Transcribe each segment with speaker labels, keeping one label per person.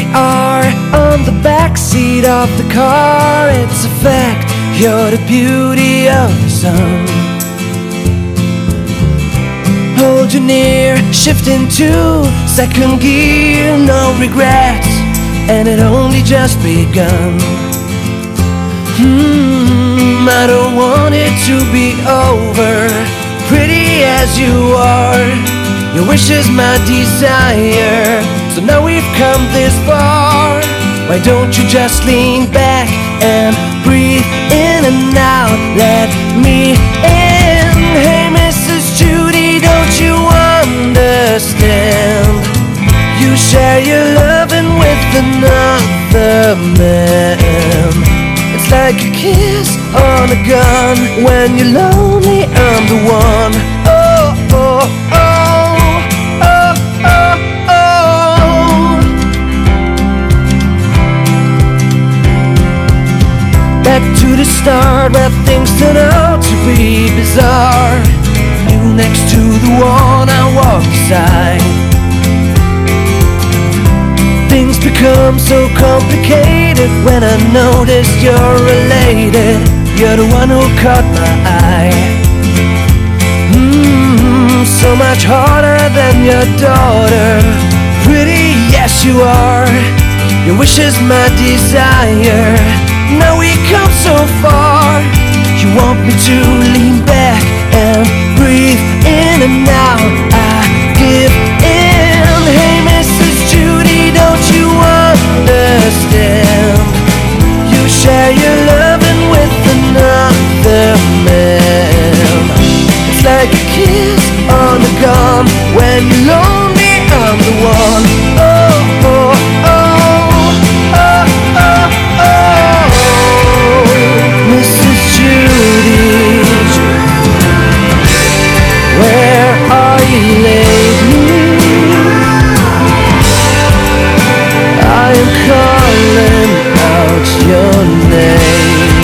Speaker 1: are on the backseat of the car. It's a fact, you're the beauty of the sun. Hold you near, shift into second gear. No regrets, and it only just begun. I don't want it to be over. Pretty as you are, your wish is my desire. So now we've come this far. Why don't you just lean back and breathe in and out? Let me in. Hey Mrs. Judy, don't you understand? You share your loving with another man. It's like a kiss on a gun. When you're lonely, I'm the one. Oh, oh, oh, oh, oh, oh. Back to the start, where things turn out to be bizarre. You next to the one I walk beside. Things become so complicated when I notice you're related. You're the one who caught my eye. So much harder than your daughter. Pretty, yes you are. Your wish is my desire. Now we come so far. You want me to lean back and breathe in and out. I give in. Hey Mrs. Judy, don't you understand? You share your loving with another man. It's like a kiss on the gun. When you're lonely, I'm the one. Oh, oh, oh, oh, oh, oh. Mrs. Judy, where are you lately? I am calling out your name.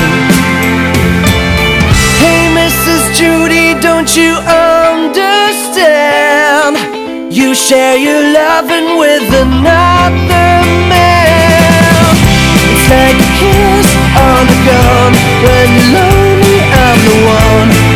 Speaker 1: Hey Mrs. Judy, don't you understand? You share your loving with another man. It's like a kiss on the gun. When you're lonely, I'm the one.